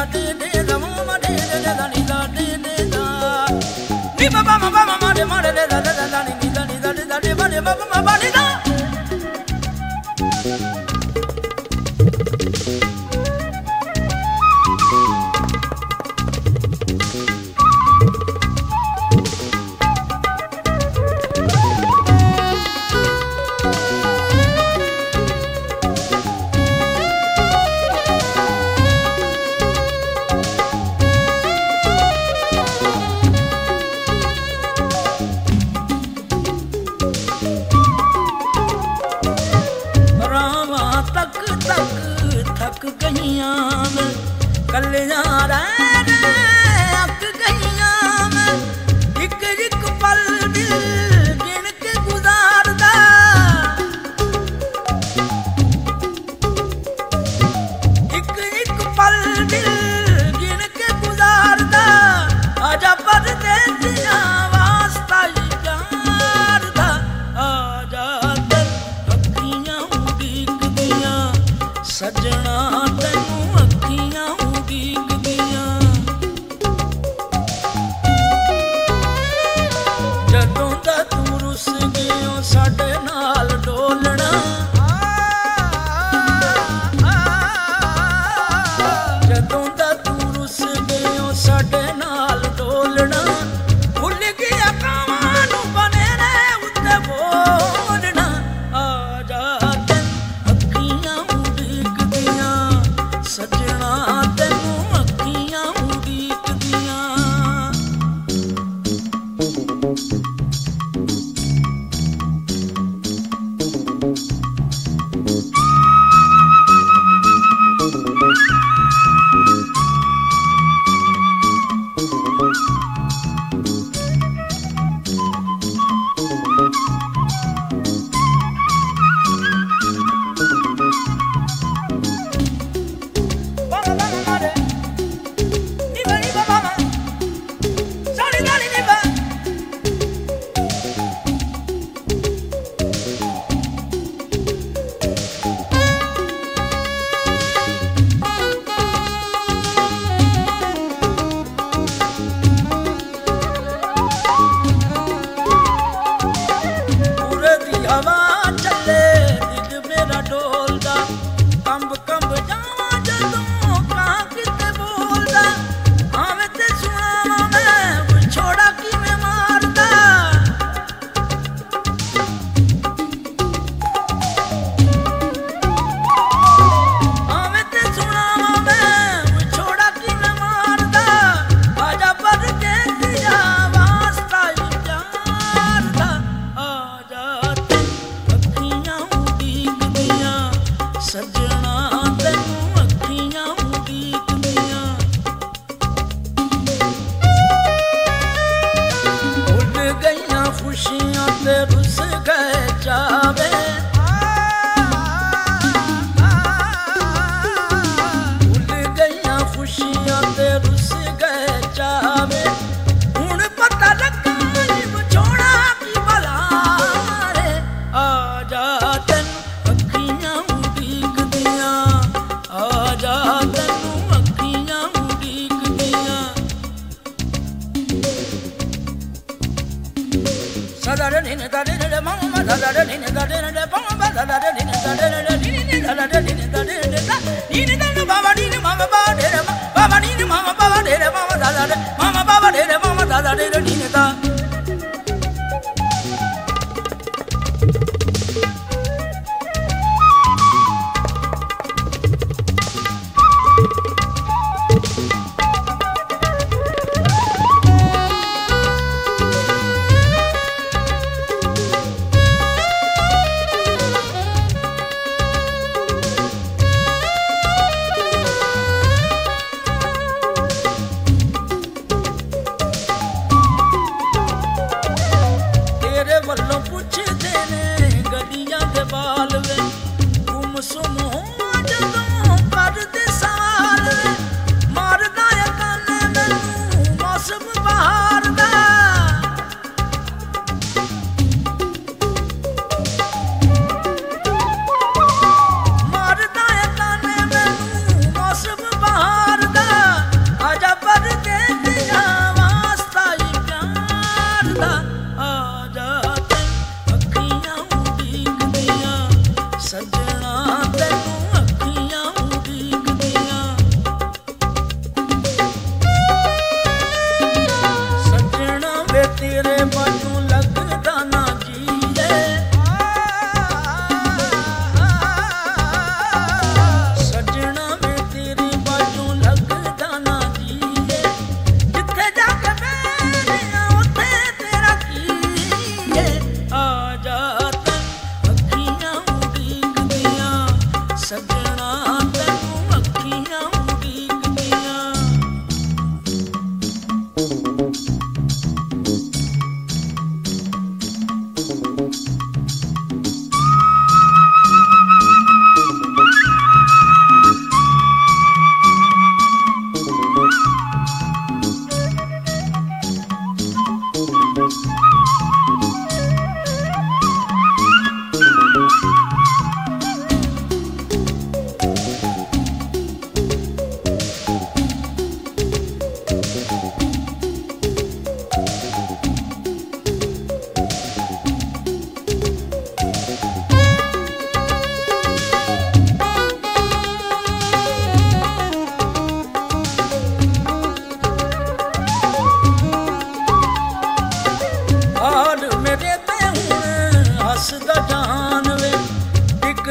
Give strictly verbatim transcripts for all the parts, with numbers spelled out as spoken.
दे दे दा मा दे दे दा नी दा दे दे दा नी बा बा मा मा मा दे मा दे दा दा दा नी दा नी दा नी दा दे बा दे मा मा बा नी दा थक गईयां मैं कलियां रह अक गईयां मैं एक एक पल दिल गिन के गुजारदा एक एक पल दिल गिन के गुजारदा आजा परदेसिया वास्ता यार दा आजा दिल अखियां उड़ीकदियां सजना तैनू अखियां उड़ीकदियां जदों दा तू रुस गयो साडे नाल डोलना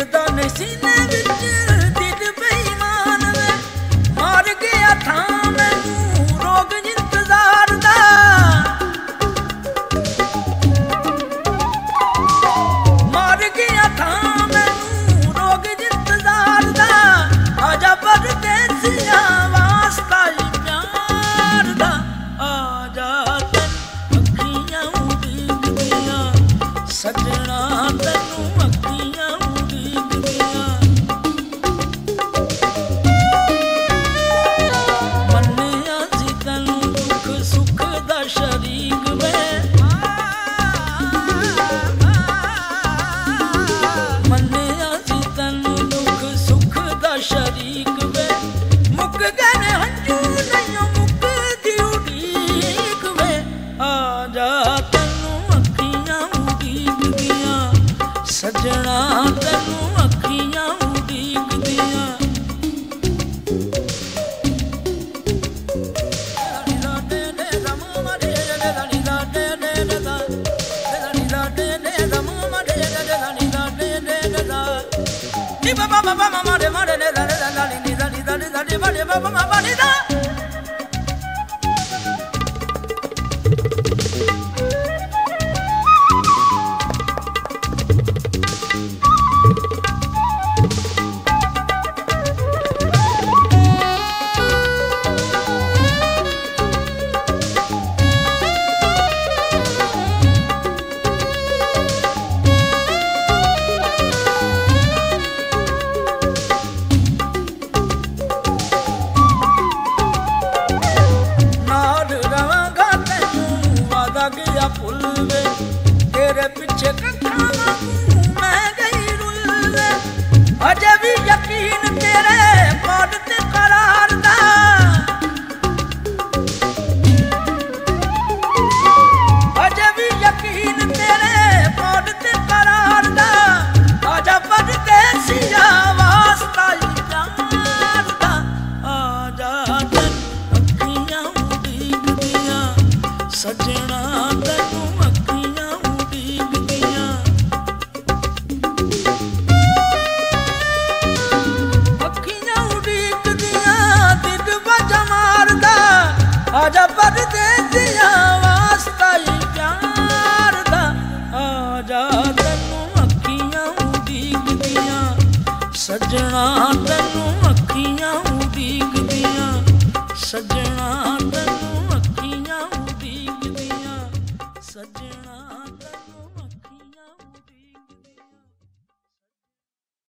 टिकदा नहीं सीने विच दिल बेईमान वे मार गया था मैनू रोग इंतजार दा मार गया था मैनू रोग इंतजार दा आजा परदेसिया वास्ता ही प्यार दा आजा तैनू अखियां उड़ीकदियां सजना तैनू अखियां उड़ीकदियां मन्निया सी तैनू दुख सुख दा शरीक वे मन्निया सी तैनू दुख सुख दा शरीक वे मुक गए हंजू नहीं मुकदी उड़ीक वे आजा तैनू अखियां उड़ीकदियां सजना तैनू अखियां उड़ीकदियां Baba baba mama de mare de da da da ni da ni da ni da ni bale baba mama ni da गया फुल वे तेरे पीछे कखा मैं गई रुल वे अजे भी यकीन तेरे कोड ते करार दा अजे भी यकीन तेरे कोड ते करार दा आजा परदेसिया वास्ता ही प्यार दा आजा तैनू अखियां उड़ीकदियां सजना तैनू अखियां उड़ीकदियां अखियां उड़ीकदियां दिल वजा मारदा आजा परदेसिया वास्ता ही प्यार दा आजा तैनू अखियां उड़ीकदियां सजना तैनू अखियां उड़ीकदियां सजना